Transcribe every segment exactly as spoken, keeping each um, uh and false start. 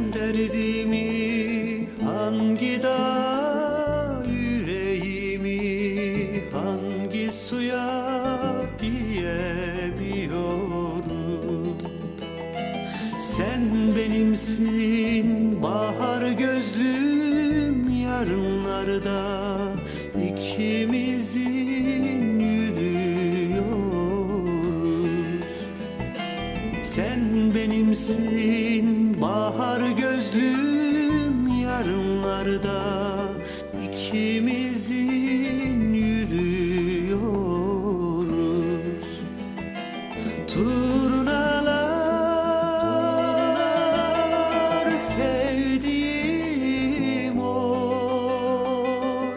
derdimi hangi dağ, yüreğimi hangi suya diyemiyorum. Sen benimsin bahar gözlüm, yarınlarda ikimizin yürüyoruz. Sen benimsin bahar gözlüm, yarınlarda ikimizin yürüyoruz. Turnalar sevdiğim oy,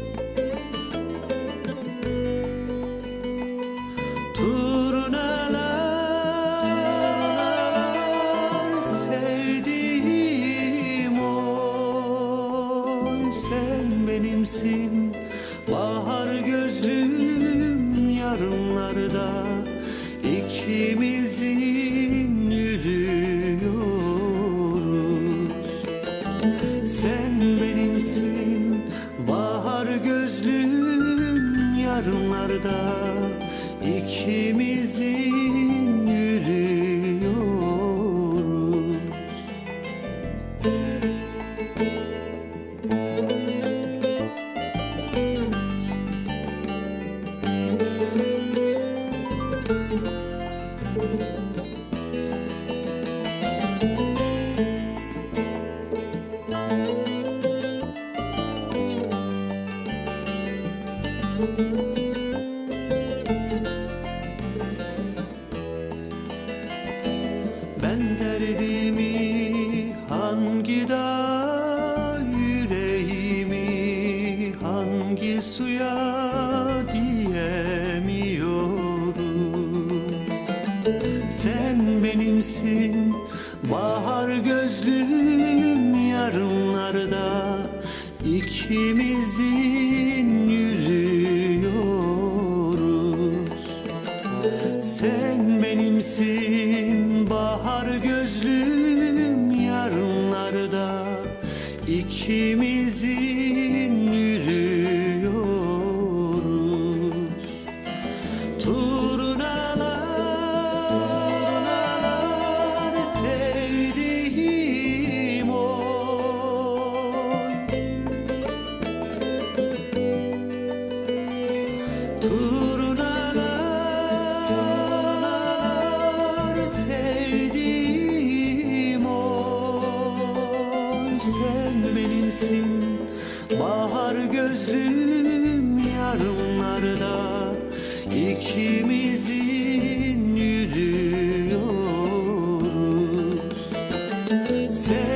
turnalar sevdiğim oy. Sen benimsin bahar gözlüm, yarınlarda İkimizin yürüyoruz. Sen benimsin bahar gözlüm, yarınlarda ikimizin yürüyoruz. Ben derdimi hangi dağ, yüreğimi hangi suya diyemiyorum. Sen benimsin bahar gözlüm, yarınlarda ikimizin yürüyoruz. Sen benimsin bahar gözlüm, yarınlarda ikimizin yürüyoruz. Turnalar sevdiğim oy, turnalar sevdiğim oy. Sen benimsin bahar gözlüm, yarınlarda ikimizin yürüyoruz. Sen